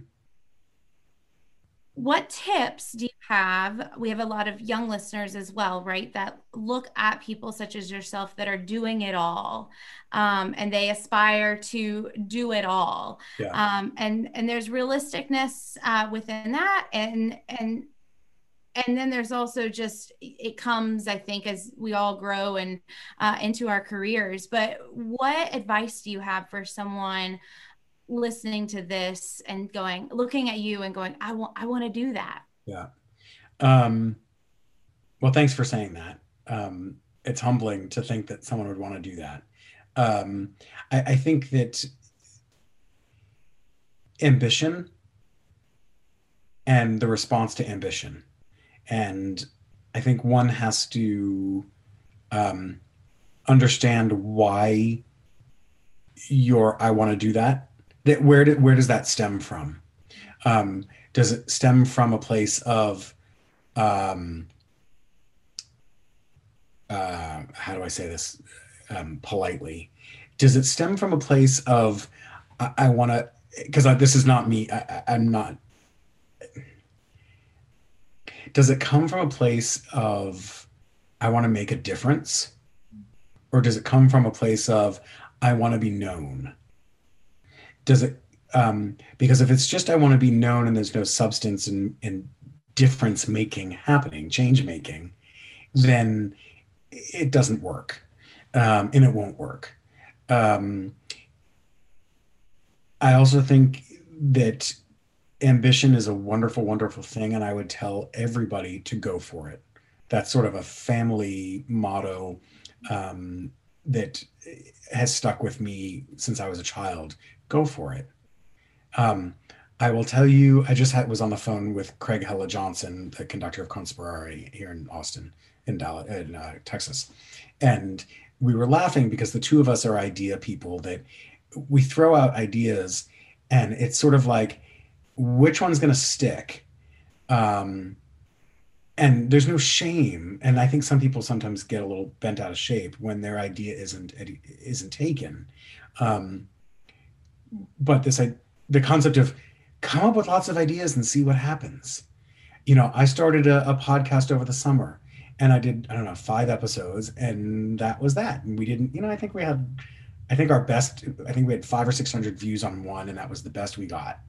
What tips do you have? We have a lot of young listeners as well, right? That look at people such as yourself that are doing it all, and they aspire to do it all. Yeah. And there's realisticness within that, and then there's also just, it comes, I think, as we all grow and into our careers. But what advice do you have for someone listening to this and looking at you and going, I want to do that? Yeah. Well, thanks for saying that. It's humbling to think that someone would want to do that. I think that ambition and the response to ambition. And I think one has to understand why I want to do that. Where does that stem from? Does it stem from a place of how do I say this politely? Does it stem from a place of I want to, because this is not me. I'm not. Does it come from a place of I want to make a difference? Or does it come from a place of I want to be known? Does it, because if it's just I want to be known and there's no substance and difference making happening, change making, then it doesn't work. And it won't work. I also think that ambition is a wonderful, wonderful thing, and I would tell everybody to go for it. That's sort of a family motto that has stuck with me since I was a child. Go for it. I will tell you, I just was on the phone with Craig Hella Johnson, the conductor of Conspirare here in Austin, in Dallas, in Texas. And we were laughing because the two of us are idea people, that we throw out ideas and it's sort of like, which one's going to stick? And there's no shame. And I think some people sometimes get a little bent out of shape when their idea isn't taken. But the concept of come up with lots of ideas and see what happens. I started a podcast over the summer and I did, 5 episodes, and that was that. And we didn't, I think we had 500 or 600 views on one, and that was the best we got.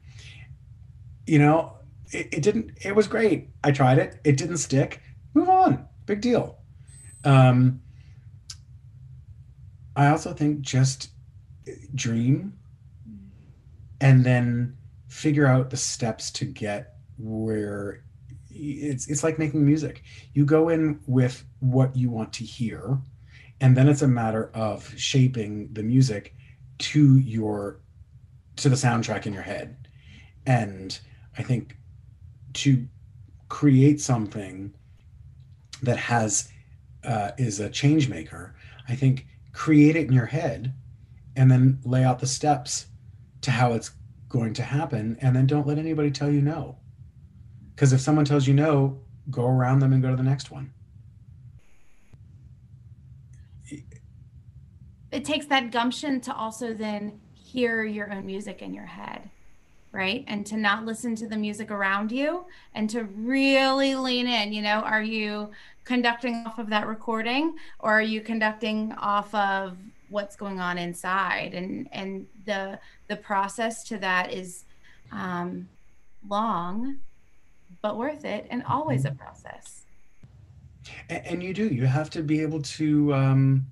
It was great. I tried it. It didn't stick. Move on. Big deal. I also think just dream and then figure out the steps to get where it's like making music. You go in with what you want to hear, and then it's a matter of shaping the music to the soundtrack in your head. And I think to create something that is a change maker, I think create it in your head and then lay out the steps to how it's going to happen, and then don't let anybody tell you no. Because if someone tells you no, go around them and go to the next one. It takes that gumption to also then hear your own music in your head, right? And to not listen to the music around you and to really lean in. Are you conducting off of that recording, or are you conducting off of what's going on inside? And the process to that is long, but worth it, and always a process. And you have to be able to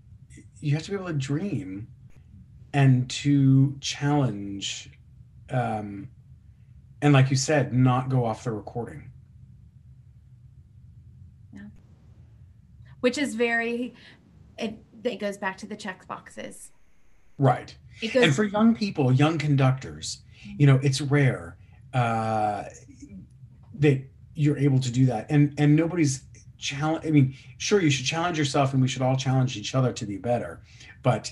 dream and to challenge, and like you said, not go off the recording. Yeah. Which is it goes back to the check boxes. Right. And for young people, young conductors, it's rare that you're able to do that. And nobody's challenge. I mean, sure, you should challenge yourself, and we should all challenge each other to be better. But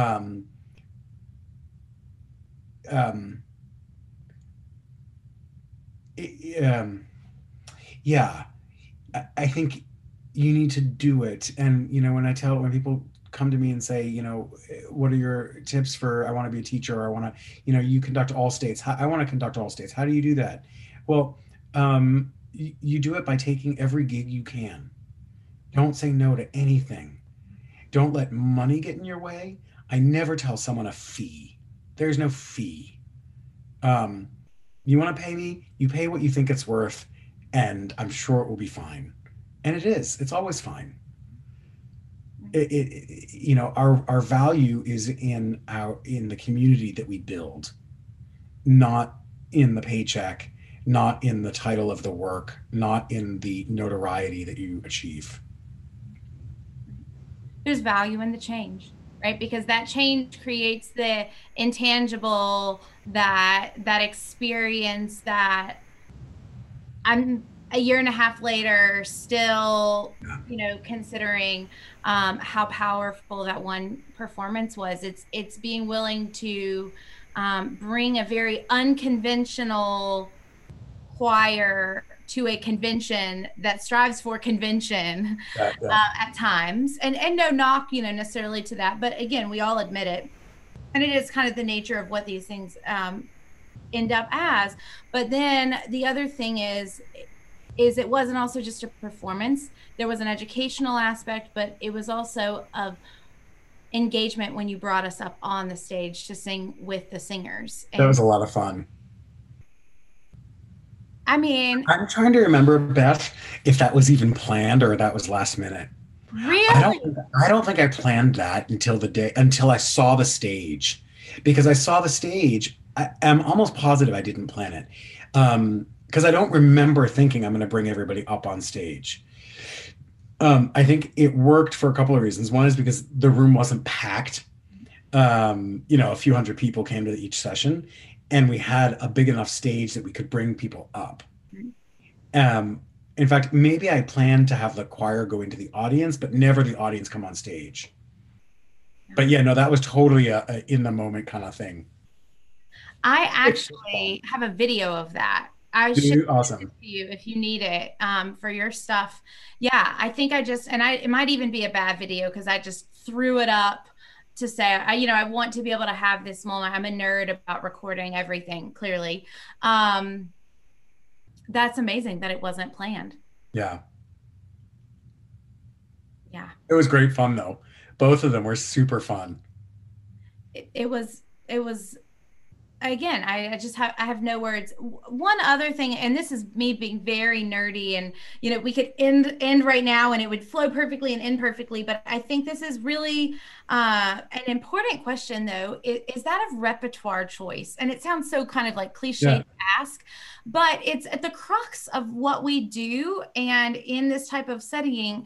yeah, I think you need to do it. And when people come to me and say, what are your tips for, I want to be a teacher, or I want to, you conduct all states. I want to conduct all states. How do you do that? Well, you do it by taking every gig you can. Don't say no to anything. Don't let money get in your way. I never tell someone a fee. There's no fee. You want to pay me? You pay what you think it's worth, and I'm sure it will be fine. And it is. It's always fine. Our value is in the community that we build, not in the paycheck, not in the title of the work, not in the notoriety that you achieve. There's value in the change, right? Because that change creates the intangible, that experience, that I'm a year and a half later still, considering how powerful that one performance was. It's being willing to bring a very unconventional choir to a convention that strives for convention at times, and no knock, necessarily to that, but again, we all admit it, and it is kind of the nature of what these things end up as. But then the other thing is it wasn't also just a performance. There was an educational aspect, but it was also of engagement when you brought us up on the stage to sing with the singers. That was a lot of fun. I mean, I'm trying to remember, Beth, if that was even planned or that was last minute. Really? I don't think I planned that until I saw the stage, because I saw the stage. I'm almost positive I didn't plan it, because I don't remember thinking I'm going to bring everybody up on stage. I think it worked for a couple of reasons. One is because the room wasn't packed. A few hundred people came to each session, and we had a big enough stage that we could bring people up. In fact, maybe I planned to have the choir go into the audience, but never the audience come on stage. But yeah, no, that was totally a in the moment kind of thing. I actually have a video of that. I should awesome. Send it to you if you need it for your stuff. Yeah, I think it might even be a bad video because I just threw it up to say, I want to be able to have this moment. I'm a nerd about recording everything, clearly. That's amazing that it wasn't planned. Yeah. Yeah. It was great fun though. Both of them were super fun. It was, again, I have no words. One other thing, and this is me being very nerdy, and we could end right now and it would flow perfectly and end perfectly, but I think this is really an important question though. Is that of repertoire choice? And it sounds so kind of like cliche to ask, but it's at the crux of what we do. And in this type of setting,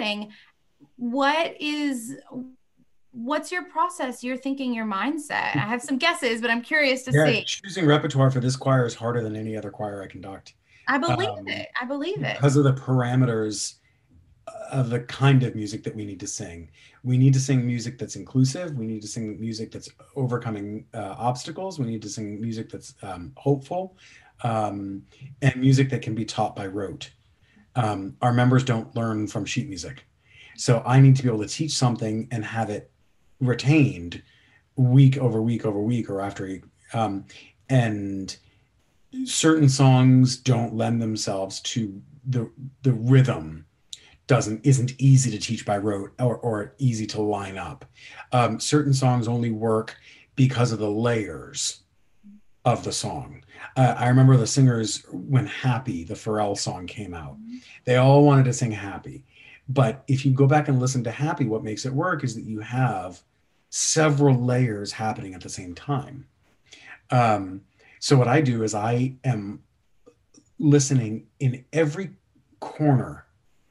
what's your process, your thinking, your mindset? I have some guesses, but I'm curious to see. Choosing repertoire for this choir is harder than any other choir I conduct. I believe it. Because of the parameters of the kind of music that we need to sing. We need to sing music that's inclusive. We need to sing music that's overcoming obstacles. We need to sing music that's hopeful, and music that can be taught by rote. Our members don't learn from sheet music. So I need to be able to teach something and have it retained week over week over week or after week. And certain songs don't lend themselves to the rhythm isn't easy to teach by rote or easy to line up. Certain songs only work because of the layers of the song. I remember the singers when Happy, the Pharrell song, came out. They all wanted to sing Happy. But if you go back and listen to Happy, what makes it work is that you have several layers happening at the same time. So what I do is I am listening in every corner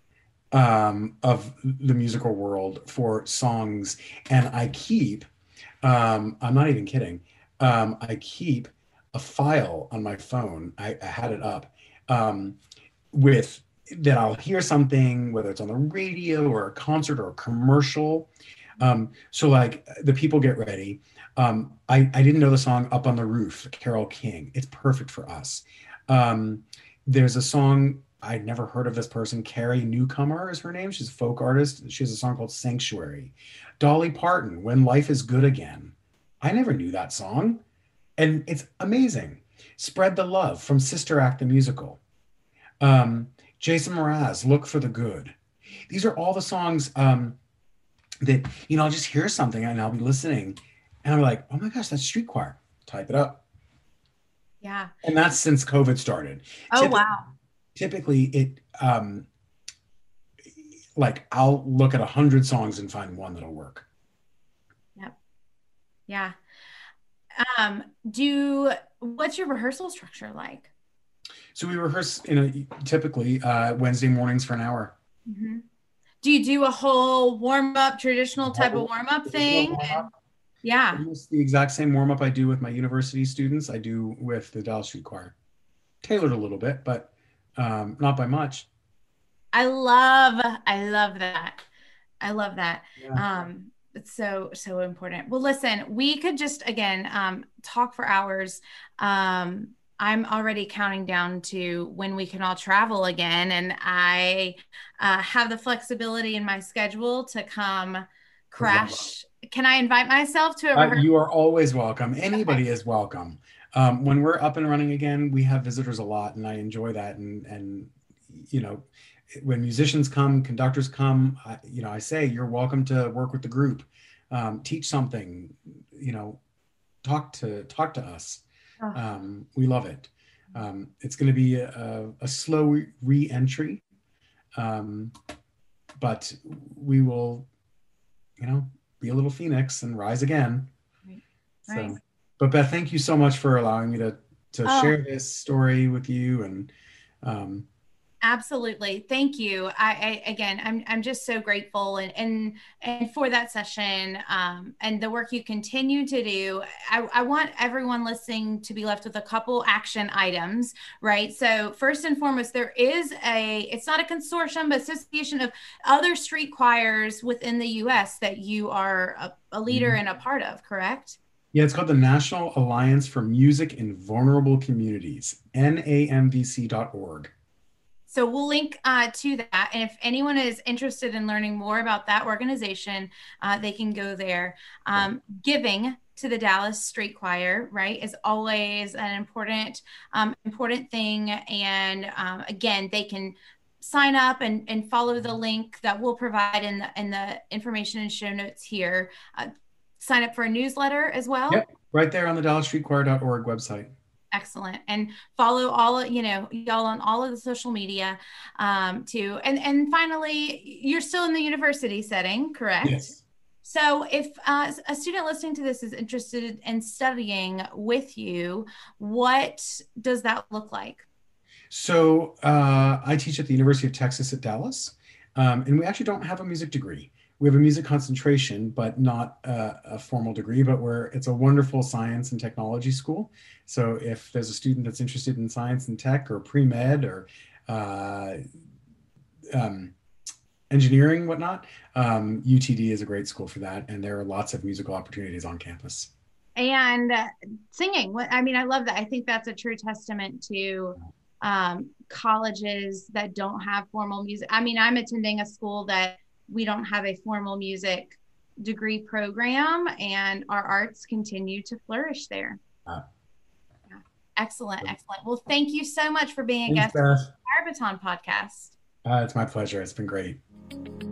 of the musical world for songs, and I keep, I'm not even kidding, I keep a file on my phone. I had it up with that I'll hear something, whether it's on the radio or a concert or a commercial. So like The People Get Ready. I didn't know the song Up on the Roof, Carole King. It's perfect for us. There's a song, I'd never heard of this person. Carrie Newcomer is her name. She's a folk artist. She has a song called Sanctuary. Dolly Parton, When Life is Good Again. I never knew that song. And it's amazing. Spread the Love from Sister Act the Musical. Jason Mraz, Look for the Good. These are all the songs that, I'll just hear something and I'll be listening and I'm like, oh my gosh, that's street choir. Type it up. Yeah. And that's since COVID started. Wow. Typically it, I'll look at 100 songs and find one that'll work. Yep. Yeah. What's your rehearsal structure like? So we rehearse typically Wednesday mornings for an hour. Mm-hmm. Do you do a whole warm-up, traditional type of warm-up thing? Yeah. It's the exact same warm-up I do with my university students, I do with the Dallas Street Choir. Tailored a little bit, but not by much. I love that. I love that. Yeah. It's so important. Well, listen, we could just again talk for hours. I'm already counting down to when we can all travel again, and I have the flexibility in my schedule to come crash. Can I invite myself to a rehearsal? You are always welcome. Anybody is welcome. When we're up and running again, we have visitors a lot, and I enjoy that. And you know, when musicians come, conductors come, I say you're welcome to work with the group, teach something, talk to us. We love it. It's going to be a slow re-entry, but we will, be a little phoenix and rise again. Right. So, but Beth, thank you so much for allowing me to share this story with you. And absolutely. Thank you. I'm just so grateful and for that session and the work you continue to do. I want everyone listening to be left with a couple action items, right? So first and foremost, there is it's not a consortium, but association of other street choirs within the U.S. that you are a leader and a part of, correct? Yeah, it's called the National Alliance for Music in Vulnerable Communities, NAMVC.org. So we'll link to that. And if anyone is interested in learning more about that organization, they can go there. Giving to the Dallas Street Choir, right, is always an important thing. And again, they can sign up and follow the link that we'll provide in the information and show notes here. Sign up for a newsletter as well. Yep, right there on the DallasStreetChoir.org website. Excellent. And follow all, y'all on all of the social media too. And finally, you're still in the university setting, correct? Yes. So if a student listening to this is interested in studying with you, what does that look like? So I teach at the University of Texas at Dallas, and we actually don't have a music degree. We have a music concentration, but not a formal degree, but it's a wonderful science and technology school. So if there's a student that's interested in science and tech or pre-med or engineering, whatnot, UTD is a great school for that. And there are lots of musical opportunities on campus. And singing, I love that. I think that's a true testament to colleges that don't have formal music. I'm attending a school that we don't have a formal music degree program, and our arts continue to flourish there. Yeah. Excellent. Well, thank you so much for being a guest on the Fire Baton podcast. It's my pleasure. It's been great.